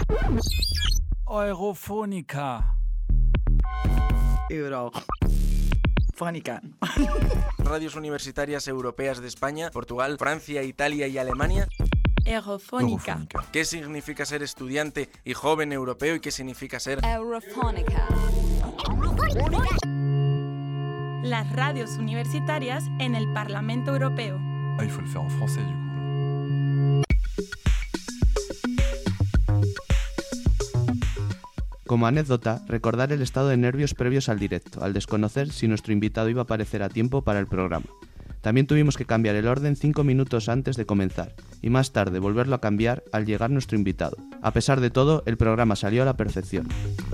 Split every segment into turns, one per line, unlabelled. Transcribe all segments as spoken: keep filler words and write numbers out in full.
Eurofónica.
Eurofónica.
Radios universitarias europeas de España, Portugal, Francia, Italia y Alemania.
Eurofónica.
¿Qué significa ser estudiante y joven europeo y qué significa ser
Eurofónica? Las radios universitarias en el Parlamento Europeo.
Ah, il faut le faire en français du coup.
Como anécdota, recordar el estado de nervios previos al directo, al desconocer si nuestro invitado iba a aparecer a tiempo para el programa. También tuvimos que cambiar el orden cinco minutos antes de comenzar, y más tarde volverlo a cambiar al llegar nuestro invitado. A pesar de todo, el programa salió a la perfección.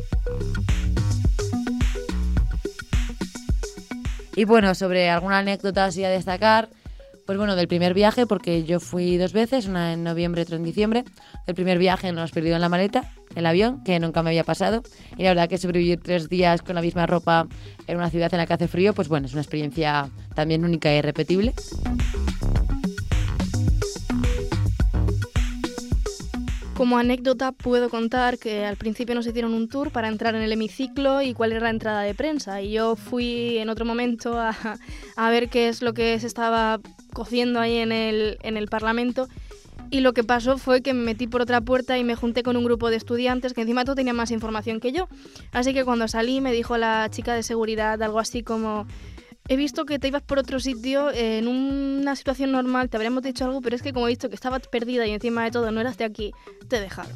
Y bueno, sobre alguna anécdota así a destacar, pues bueno, del primer viaje, porque yo fui dos veces, una en noviembre y otra en diciembre. El primer viaje nos perdió en la maleta, el avión, que nunca me había pasado. Y la verdad que sobrevivir tres días con la misma ropa en una ciudad en la que hace frío, pues bueno, es una experiencia también única e irrepetible.
Como anécdota puedo contar que al principio nos hicieron un tour para entrar en el hemiciclo y cuál era la entrada de prensa. Y yo fui en otro momento a, a ver qué es lo que se estaba cociendo ahí en el, en el Parlamento. Y lo que pasó fue que me metí por otra puerta y me junté con un grupo de estudiantes que encima todo tenían más información que yo. Así que cuando salí me dijo la chica de seguridad algo así como: he visto que te ibas por otro sitio, eh, en una situación normal te habríamos dicho algo, pero es que como he visto que estabas perdida y encima de todo no eras de aquí, te dejaron.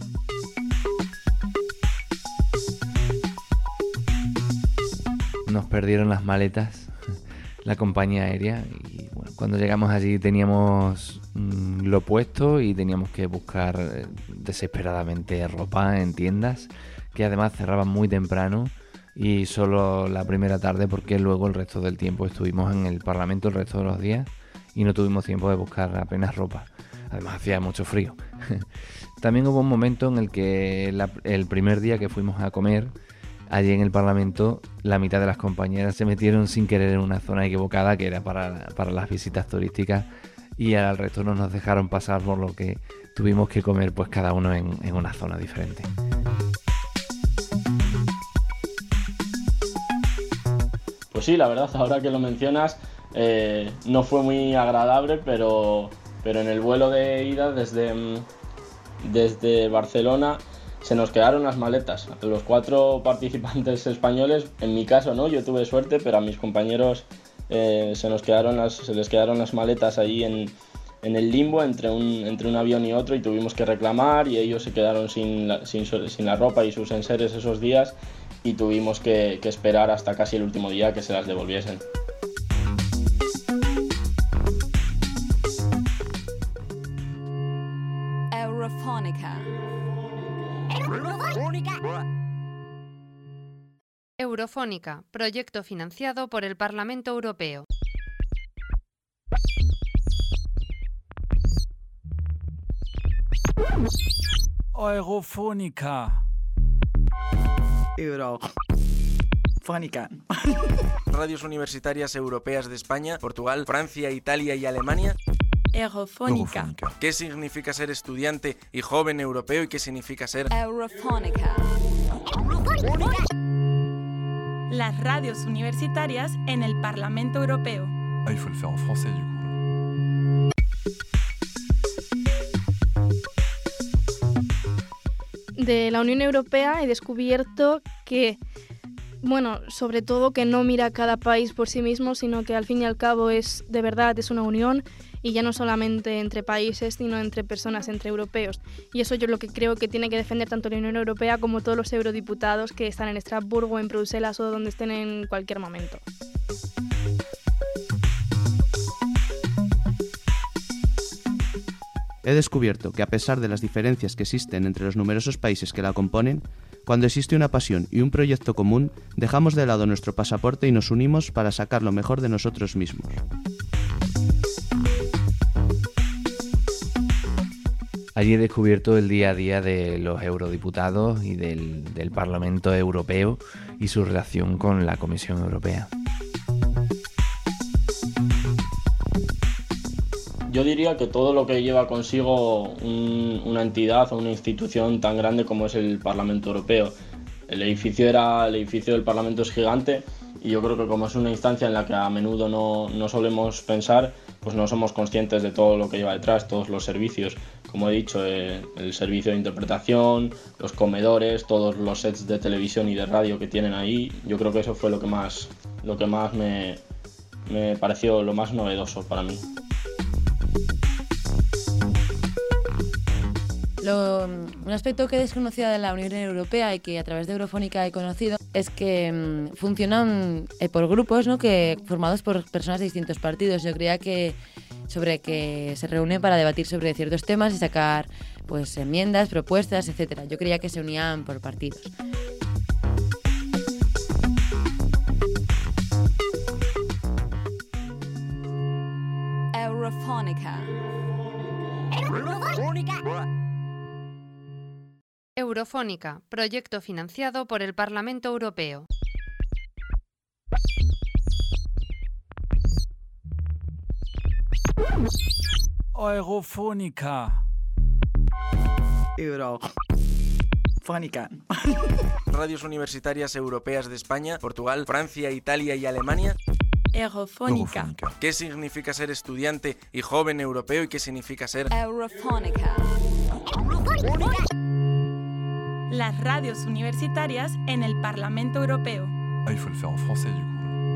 Nos perdieron las maletas, la compañía aérea, y bueno, cuando llegamos allí teníamos mmm, lo puesto y teníamos que buscar eh, desesperadamente ropa en tiendas, que además cerraban muy temprano. Y solo la primera tarde, porque luego el resto del tiempo estuvimos en el Parlamento el resto de los días y no tuvimos tiempo de buscar apenas ropa. Además hacía mucho frío. También hubo un momento en el que la, el primer día que fuimos a comer allí en el Parlamento, la mitad de las compañeras se metieron sin querer en una zona equivocada que era para, para las visitas turísticas, y al resto no nos dejaron pasar, por lo que tuvimos que comer pues cada uno en, en una zona diferente.
Pues sí, la verdad, ahora que lo mencionas, eh, no fue muy agradable, pero, pero en el vuelo de ida desde, desde Barcelona se nos quedaron las maletas. Los cuatro participantes españoles, en mi caso no, yo tuve suerte, pero a mis compañeros eh, se nos quedaron las, se les quedaron las maletas ahí en, en el limbo entre un, entre un avión y otro, y tuvimos que reclamar, y ellos se quedaron sin la, sin, sin la ropa y sus enseres esos días. Y tuvimos que, que esperar hasta casi el último día que se las devolviesen.
Eurofónica.
Eurofónica, proyecto financiado por el Parlamento Europeo.
Eurofónica.
Eurofónica.
Radios universitarias europeas de España, Portugal, Francia, Italia y Alemania.
Eurofónica.
¿Qué significa ser estudiante y joven europeo y qué significa ser
Eurofónica? Las radios universitarias en el Parlamento Europeo.
Ah, il faut le faire en français du coup.
De la Unión Europea he descubierto que, bueno, sobre todo que no mira cada país por sí mismo, sino que al fin y al cabo es, de verdad, es una unión, y ya no solamente entre países, sino entre personas, entre europeos. Y eso yo es lo que creo que tiene que defender tanto la Unión Europea como todos los eurodiputados que están en Estrasburgo, en Bruselas o donde estén en cualquier momento.
He descubierto que a pesar de las diferencias que existen entre los numerosos países que la componen, cuando existe una pasión y un proyecto común, dejamos de lado nuestro pasaporte y nos unimos para sacar lo mejor de nosotros mismos.
Allí he descubierto el día a día de los eurodiputados y del, del Parlamento Europeo y su relación con la Comisión Europea.
Yo diría que todo lo que lleva consigo un, una entidad o una institución tan grande como es el Parlamento Europeo. El edificio, era, el edificio del Parlamento es gigante y yo creo que como es una instancia en la que a menudo no, no solemos pensar, pues no somos conscientes de todo lo que lleva detrás, todos los servicios. Como he dicho, eh, el servicio de interpretación, los comedores, todos los sets de televisión y de radio que tienen ahí. Yo creo que eso fue lo que más, lo que más me, me pareció lo más novedoso para mí.
Lo, un aspecto que desconocía de la Unión Europea y que a través de Eurofónica he conocido es que mmm, funcionan eh, por grupos, ¿no? Que formados por personas de distintos partidos. Yo creía que sobre que se reúnen para debatir sobre ciertos temas y sacar pues enmiendas, propuestas, etcétera. Yo creía que se unían por partidos.
Eurofónica.
Eurofónica, proyecto financiado por el Parlamento Europeo.
Eurofónica.
Eurofónica.
Radios universitarias europeas de España, Portugal, Francia, Italia y Alemania.
Eurofónica.
¿Qué significa ser estudiante y joven europeo y qué significa ser
Eurofónica?
Las radios universitarias en el Parlamento Europeo.
Ah, il faut le faire en français du coup.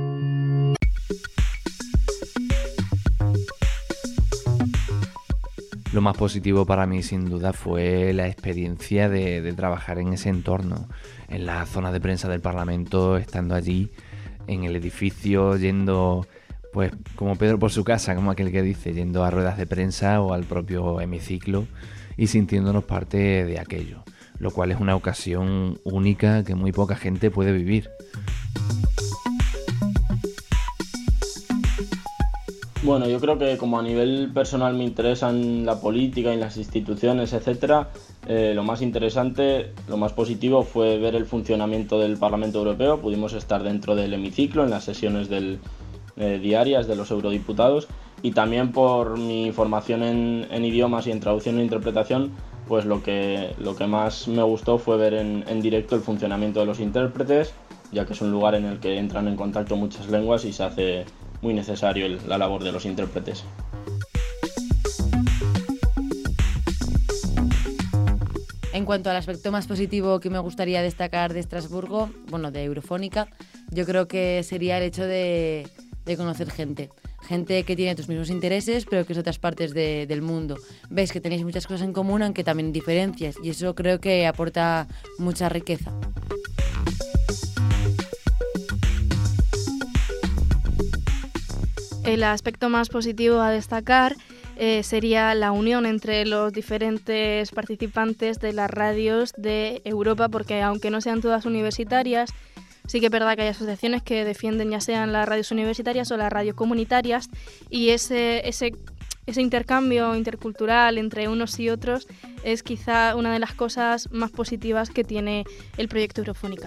Lo más positivo para mí, sin duda, fue la experiencia de, de trabajar en ese entorno, en la zona de prensa del Parlamento, estando allí, en el edificio, yendo, pues, como Pedro por su casa, como aquel que dice, yendo a ruedas de prensa o al propio hemiciclo y sintiéndonos parte de aquello, lo cual es una ocasión única que muy poca gente puede vivir.
Bueno, yo creo que como a nivel personal me interesan la política y las instituciones, etcétera, eh, lo más interesante, lo más positivo fue ver el funcionamiento del Parlamento Europeo. Pudimos estar dentro del hemiciclo en las sesiones del, eh, diarias de los eurodiputados y también por mi formación en, en idiomas y en traducción e interpretación, pues lo que, lo que más me gustó fue ver en, en directo el funcionamiento de los intérpretes, ya que es un lugar en el que entran en contacto muchas lenguas y se hace muy necesario el, la labor de los intérpretes.
En cuanto al aspecto más positivo que me gustaría destacar de Estrasburgo, bueno, de Eurofónica, yo creo que sería el hecho de, de conocer gente. Gente que tiene tus mismos intereses, pero que es de otras partes de, del mundo. Ves que tenéis muchas cosas en común, aunque también diferencias, y eso creo que aporta mucha riqueza.
El aspecto más positivo a destacar eh, sería la unión entre los diferentes participantes de las radios de Europa, porque aunque no sean todas universitarias, sí que es verdad que hay asociaciones que defienden ya sean las radios universitarias o las radios comunitarias, y ese, ese, ese intercambio intercultural entre unos y otros es quizá una de las cosas más positivas que tiene el proyecto Eurofónica.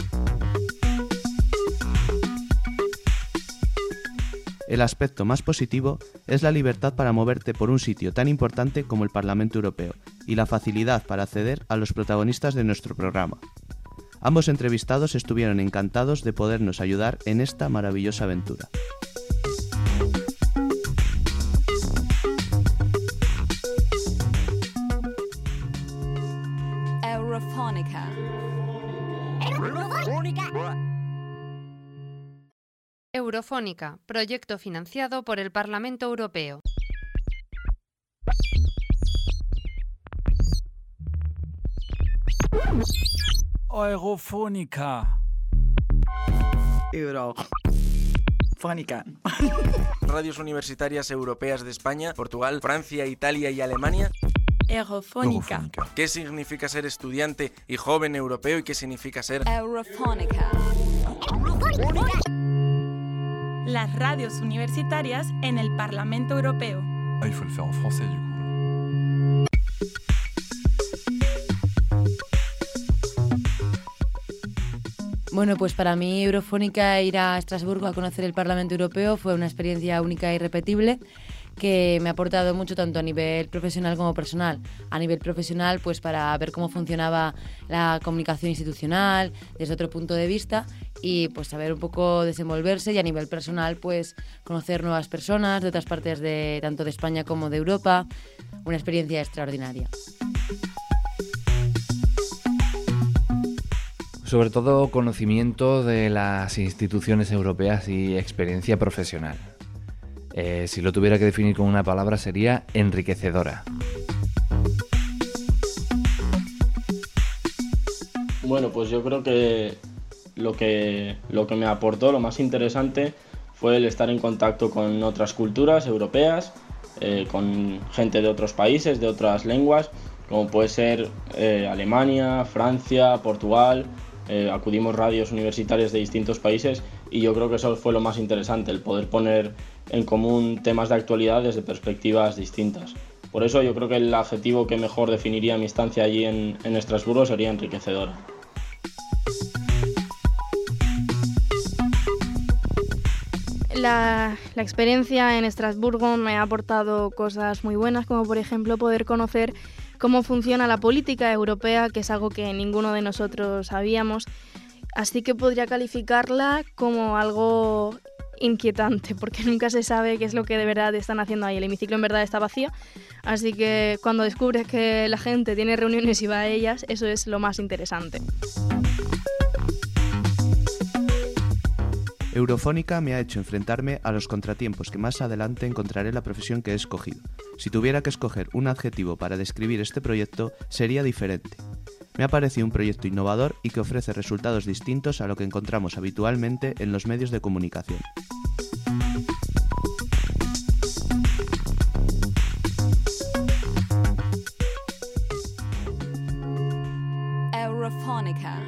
El aspecto más positivo es la libertad para moverte por un sitio tan importante como el Parlamento Europeo y la facilidad para acceder a los protagonistas de nuestro programa. Ambos entrevistados estuvieron encantados de podernos ayudar en esta maravillosa aventura.
Eurofónica.
Eurofónica, proyecto financiado por el Parlamento Europeo.
Eurofónica.
Eurofónica.
Radios universitarias europeas de España, Portugal, Francia, Italia y Alemania.
Eurofónica.
¿Qué significa ser estudiante y joven europeo y qué significa ser
Eurofónica?
Las radios universitarias en el Parlamento Europeo.
Ah, il faut le faire en français du coup.
Bueno, pues para mí Eurofónica ir a Estrasburgo a conocer el Parlamento Europeo fue una experiencia única e irrepetible que me ha aportado mucho tanto a nivel profesional como personal. A nivel profesional, pues para ver cómo funcionaba la comunicación institucional desde otro punto de vista y pues saber un poco desenvolverse, y a nivel personal pues conocer nuevas personas de otras partes de tanto de España como de Europa. Una experiencia extraordinaria.
Sobre todo conocimiento de las instituciones europeas y experiencia profesional. Eh, si lo tuviera que definir con una palabra sería enriquecedora.
Bueno, pues yo creo que lo que, lo que me aportó, lo más interesante, fue el estar en contacto con otras culturas europeas, eh, con gente de otros países, de otras lenguas, como puede ser eh, Alemania, Francia, Portugal. Eh, acudimos radios universitarias de distintos países y yo creo que eso fue lo más interesante, el poder poner en común temas de actualidad desde perspectivas distintas. Por eso yo creo que el adjetivo que mejor definiría mi estancia allí en, en Estrasburgo sería enriquecedora.
La, la experiencia en Estrasburgo me ha aportado cosas muy buenas, como por ejemplo poder conocer cómo funciona la política europea, que es algo que ninguno de nosotros sabíamos. Así que podría calificarla como algo inquietante, porque nunca se sabe qué es lo que de verdad están haciendo ahí. El hemiciclo en verdad está vacío, así que cuando descubres que la gente tiene reuniones y va a ellas, eso es lo más interesante.
Eurofónica me ha hecho enfrentarme a los contratiempos que más adelante encontraré en la profesión que he escogido. Si tuviera que escoger un adjetivo para describir este proyecto, sería diferente. Me ha parecido un proyecto innovador y que ofrece resultados distintos a lo que encontramos habitualmente en los medios de comunicación.
Eurofónica.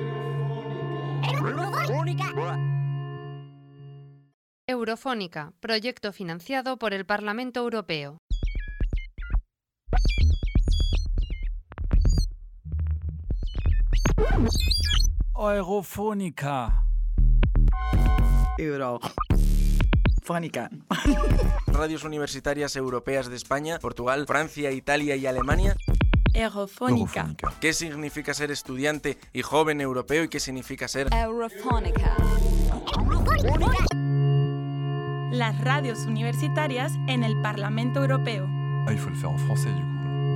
Eurofónica, proyecto financiado por el Parlamento Europeo.
Eurofónica. Eurofónica.
Radios universitarias europeas de España, Portugal, Francia, Italia y Alemania.
Eurofónica.
¿Qué significa ser estudiante y joven europeo y qué significa ser
Eurofónica?
Las radios universitarias en el Parlamento Europeo.
Ah, il faut le faire en français du coup.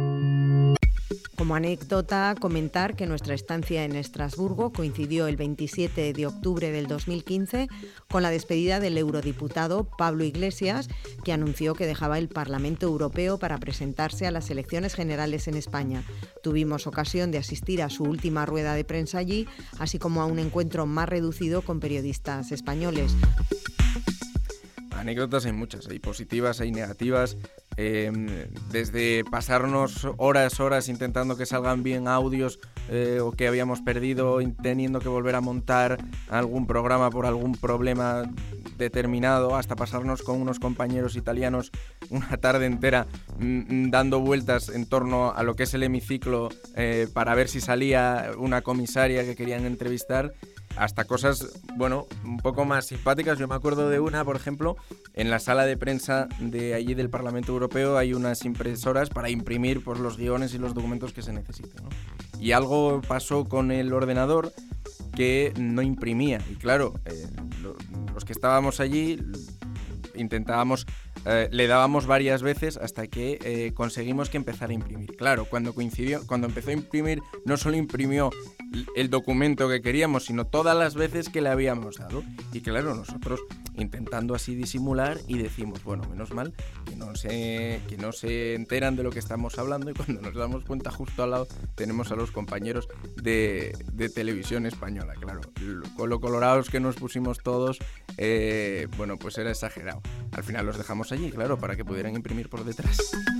Como anécdota, comentar que nuestra estancia en Estrasburgo coincidió el veintisiete de octubre del dos mil quince con la despedida del eurodiputado Pablo Iglesias, que anunció que dejaba el Parlamento Europeo para presentarse a las elecciones generales en España. Tuvimos ocasión de asistir a su última rueda de prensa allí, así como a un encuentro más reducido con periodistas españoles.
Anécdotas hay muchas, hay positivas, hay negativas, eh, desde pasarnos horas, horas intentando que salgan bien audios eh, o que habíamos perdido teniendo que volver a montar algún programa por algún problema determinado, hasta pasarnos con unos compañeros italianos una tarde entera mm, dando vueltas en torno a lo que es el hemiciclo eh, para ver si salía una comisaria que querían entrevistar. Hasta cosas, bueno, un poco más simpáticas. Yo me acuerdo de una, por ejemplo, en la sala de prensa de allí del Parlamento Europeo hay unas impresoras para imprimir pues, los guiones y los documentos que se necesiten, ¿no? Y algo pasó con el ordenador que no imprimía. Y claro, eh, lo, los que estábamos allí intentábamos, eh, le dábamos varias veces hasta que eh, conseguimos que empezara a imprimir. Claro, cuando coincidió, cuando empezó a imprimir, no solo imprimió el documento que queríamos, sino todas las veces que le habíamos dado. Y claro, nosotros intentando así disimular y decimos, bueno, menos mal que no se, que no se enteran de lo que estamos hablando, y cuando nos damos cuenta justo al lado tenemos a los compañeros de, de televisión española. Claro, con lo colorados que nos pusimos todos, eh, bueno, pues era exagerado. Al final los dejamos allí, claro, para que pudieran imprimir por detrás.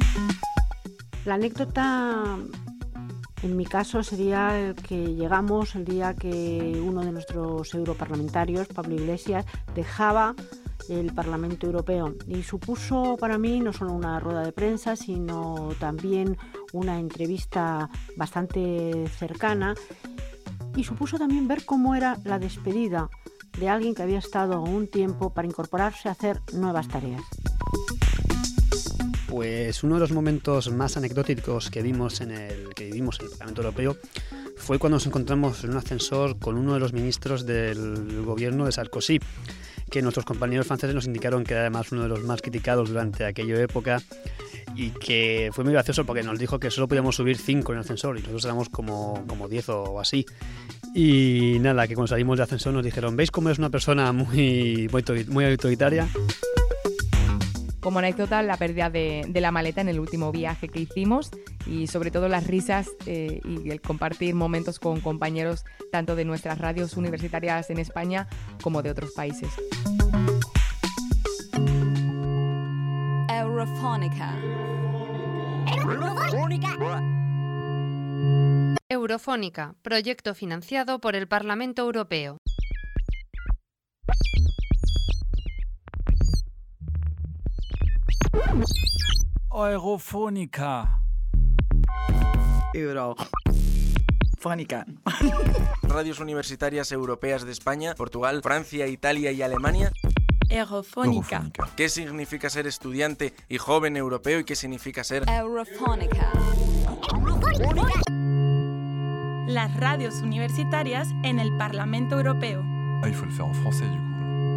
La anécdota, en mi caso, sería el que llegamos el día que uno de nuestros europarlamentarios, Pablo Iglesias, dejaba el Parlamento Europeo, y supuso para mí no solo una rueda de prensa, sino también una entrevista bastante cercana, y supuso también ver cómo era la despedida de alguien que había estado un tiempo para incorporarse a hacer nuevas tareas.
Pues uno de los momentos más anecdóticos que vimos en el que vivimos en el Parlamento Europeo fue cuando nos encontramos en un ascensor con uno de los ministros del gobierno de Sarkozy, que nuestros compañeros franceses nos indicaron que era además uno de los más criticados durante aquella época, y que fue muy gracioso porque nos dijo que solo podíamos subir cinco en el ascensor y nosotros éramos como, como diez o así. Y nada, que cuando salimos del ascensor nos dijeron: ¿veis cómo es una persona muy, muy, muy autoritaria?
Como anécdota, la pérdida de, de la maleta en el último viaje que hicimos y sobre todo las risas eh, y el compartir momentos con compañeros tanto de nuestras radios universitarias en España como de otros países.
Eurofónica.
Eurofónica, proyecto financiado por el Parlamento Europeo.
Eurofónica. Eurofónica.
Radios universitarias europeas de España, Portugal, Francia, Italia y Alemania.
Eurofónica.
¿Qué significa ser estudiante y joven europeo y qué significa ser
Eurofónica?
Las radios universitarias en el Parlamento Europeo.
Ah, il faut le faire en français du coup.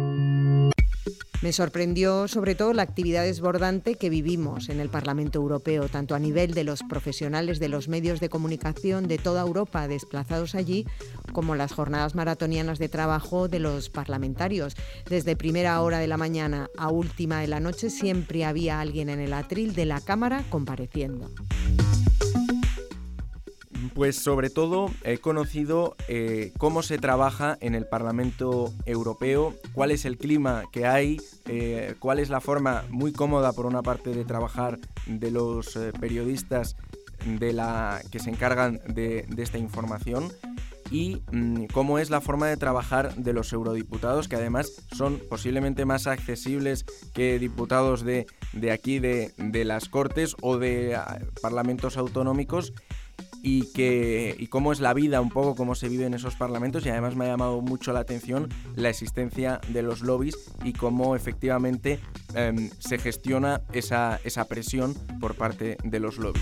Me sorprendió sobre todo la actividad desbordante que vivimos en el Parlamento Europeo, tanto a nivel de los profesionales de los medios de comunicación de toda Europa desplazados allí, como las jornadas maratonianas de trabajo de los parlamentarios. Desde primera hora de la mañana a última de la noche siempre había alguien en el atril de la Cámara compareciendo.
Pues sobre todo he conocido eh, cómo se trabaja en el Parlamento Europeo, cuál es el clima que hay, eh, cuál es la forma muy cómoda por una parte de trabajar de los eh, periodistas de la, que se encargan de, de esta información y mmm, cómo es la forma de trabajar de los eurodiputados, que además son posiblemente más accesibles que diputados de, de aquí, de, de las Cortes o de uh, parlamentos autonómicos. Y, que, y cómo es la vida, un poco cómo se vive en esos parlamentos, y además me ha llamado mucho la atención la existencia de los lobbies y cómo efectivamente eh, se gestiona esa, esa presión por parte de los lobbies.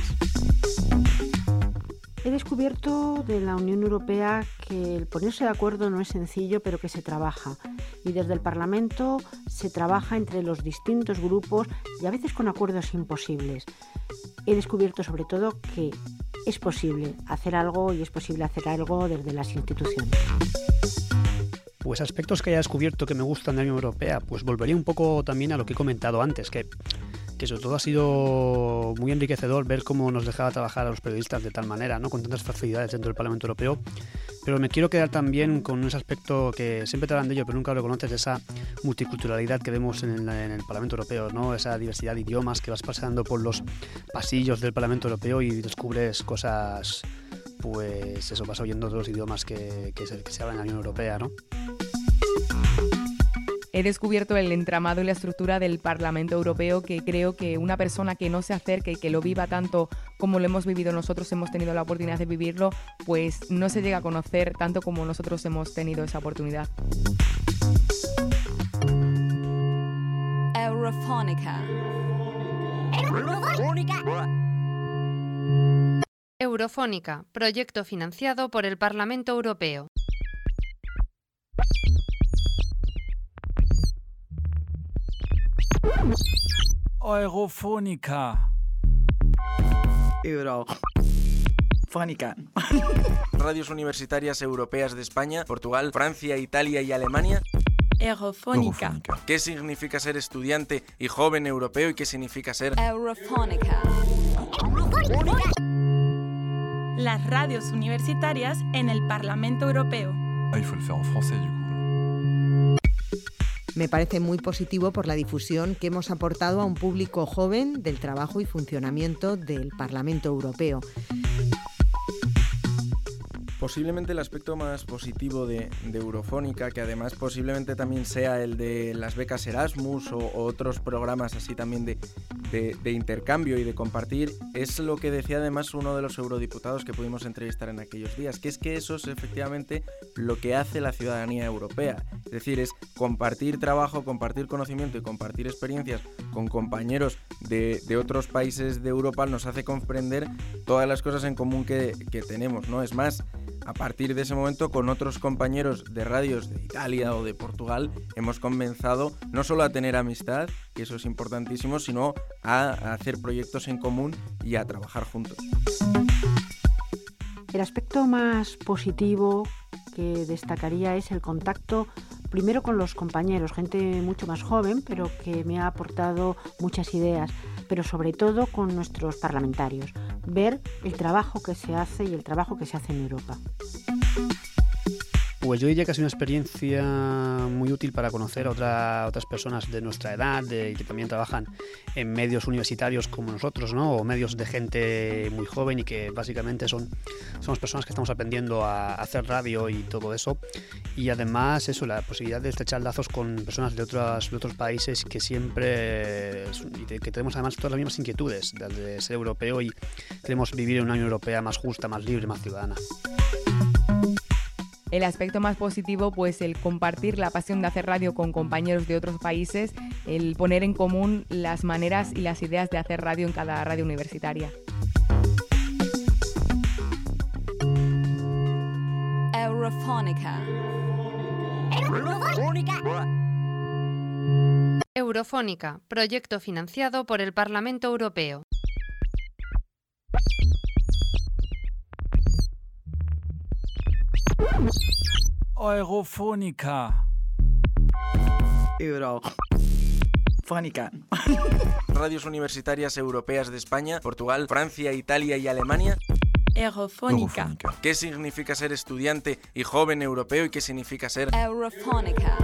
He descubierto de la Unión Europea que el ponerse de acuerdo no es sencillo, pero que se trabaja. Y desde el Parlamento se trabaja entre los distintos grupos y a veces con acuerdos imposibles. He descubierto sobre todo que es posible hacer algo y es posible hacer algo desde las instituciones.
Pues aspectos que haya descubierto que me gustan de la Unión Europea, pues volvería un poco también a lo que he comentado antes, que, que sobre todo ha sido muy enriquecedor ver cómo nos dejaba trabajar a los periodistas de tal manera, ¿no? Con tantas facilidades dentro del Parlamento Europeo. Pero me quiero quedar también con ese aspecto que siempre te hablan de ello, pero nunca lo conoces, esa multiculturalidad que vemos en el, en el Parlamento Europeo, ¿no? Esa diversidad de idiomas que vas pasando por los pasillos del Parlamento Europeo y descubres cosas, pues eso, vas oyendo todos los idiomas que, que, se, que se hablan en la Unión Europea, ¿no?
He descubierto el entramado y la estructura del Parlamento Europeo, que creo que una persona que no se acerque y que lo viva tanto como lo hemos vivido nosotros, hemos tenido la oportunidad de vivirlo, pues no se llega a conocer tanto como nosotros hemos tenido esa oportunidad.
Eurofónica.
Eurofónica, proyecto financiado por el Parlamento Europeo.
Eurofónica. Eurofónica.
Radios universitarias europeas de España, Portugal, Francia, Italia y Alemania.
Eurofónica.
¿Qué significa ser estudiante y joven europeo y qué significa ser
Eurofónica?
Las radios universitarias en el Parlamento Europeo.
Ah, il faut le faire en français du coup.
Me parece muy positivo por la difusión que hemos aportado a un público joven del trabajo y funcionamiento del Parlamento Europeo.
Posiblemente el aspecto más positivo de, de Eurofónica, que además posiblemente también sea el de las becas Erasmus o, o otros programas así también de, de, de intercambio y de compartir, es lo que decía además uno de los eurodiputados que pudimos entrevistar en aquellos días, que es que eso es efectivamente lo que hace la ciudadanía europea. Es decir, es compartir trabajo, compartir conocimiento y compartir experiencias con compañeros de, de otros países de Europa, nos hace comprender todas las cosas en común que, que tenemos, ¿no? Es más, a partir de ese momento, con otros compañeros de radios de Italia o de Portugal, hemos comenzado no solo a tener amistad, que eso es importantísimo, sino a, a hacer proyectos en común y a trabajar juntos.
El aspecto más positivo que destacaría es el contacto primero con los compañeros, gente mucho más joven, pero que me ha aportado muchas ideas, pero sobre todo con nuestros parlamentarios, ver el trabajo que se hace y el trabajo que se hace en Europa.
Pues yo diría que ha sido una experiencia muy útil para conocer a otra, otras personas de nuestra edad, de, que también trabajan en medios universitarios como nosotros, ¿no? O medios de gente muy joven y que básicamente son somos personas que estamos aprendiendo a hacer radio y todo eso. Y además eso, la posibilidad de estrechar lazos con personas de otros, de otros países que siempre, y de, que tenemos además todas las mismas inquietudes, de, de ser europeo y queremos vivir en una Unión Europea más justa, más libre, más ciudadana.
El aspecto más positivo, pues el compartir la pasión de hacer radio con compañeros de otros países, el poner en común las maneras y las ideas de hacer radio en cada radio universitaria.
Eurofónica.
Eurofónica, proyecto financiado por el Parlamento Europeo.
Eurofónica. Eurofónica.
Radios universitarias europeas de España, Portugal, Francia, Italia y Alemania.
Eurofónica.
¿Qué significa ser estudiante y joven europeo y qué significa ser
Eurofónica?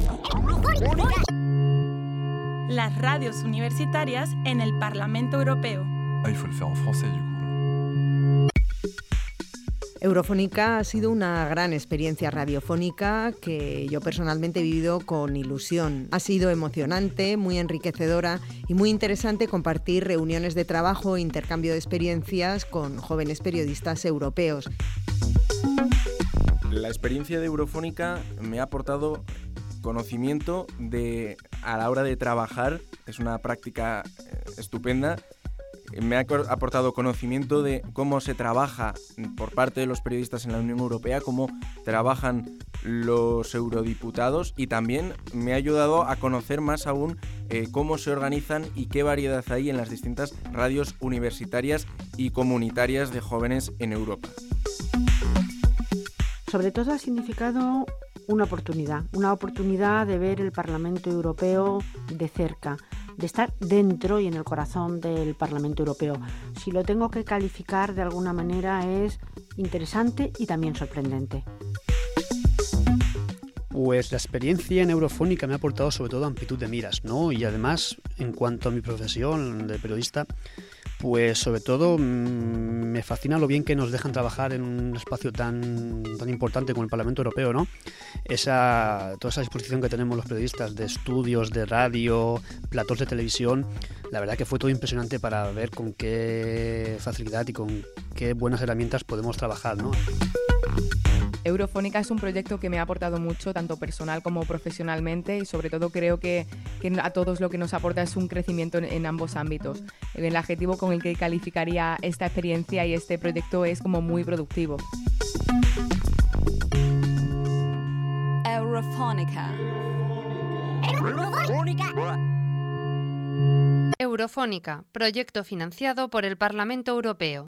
Las radios universitarias en el Parlamento Europeo.
Ah, il faut le faire en français du coup.
Eurofónica ha sido una gran experiencia radiofónica que yo personalmente he vivido con ilusión. Ha sido emocionante, muy enriquecedora y muy interesante compartir reuniones de trabajo e intercambio de experiencias con jóvenes periodistas europeos.
La experiencia de Eurofónica me ha aportado conocimiento de, a la hora de trabajar, es una práctica eh, estupenda. Me ha aportado conocimiento de cómo se trabaja por parte de los periodistas en la Unión Europea, cómo trabajan los eurodiputados y también me ha ayudado a conocer más aún eh, cómo se organizan y qué variedad hay en las distintas radios universitarias y comunitarias de jóvenes en Europa.
Sobre todo ha significado una oportunidad, una oportunidad de ver el Parlamento Europeo de cerca, de estar dentro y en el corazón del Parlamento Europeo. Si lo tengo que calificar de alguna manera es interesante y también sorprendente.
Pues la experiencia en Eurofónica me ha aportado sobre todo amplitud de miras, ¿no? Y además, en cuanto a mi profesión de periodista, pues sobre todo mmm, me fascina lo bien que nos dejan trabajar en un espacio tan, tan importante como el Parlamento Europeo, ¿no? Esa, toda esa disposición que tenemos los periodistas de estudios, de radio, platós de televisión, la verdad que fue todo impresionante para ver con qué facilidad y con qué buenas herramientas podemos trabajar, ¿no?
Eurofónica es un proyecto que me ha aportado mucho, tanto personal como profesionalmente, y sobre todo creo que, que a todos lo que nos aporta es un crecimiento en, en ambos ámbitos. El adjetivo con el que calificaría esta experiencia y este proyecto es como muy productivo.
Eurofónica.
Eurofónica, proyecto financiado por el Parlamento Europeo.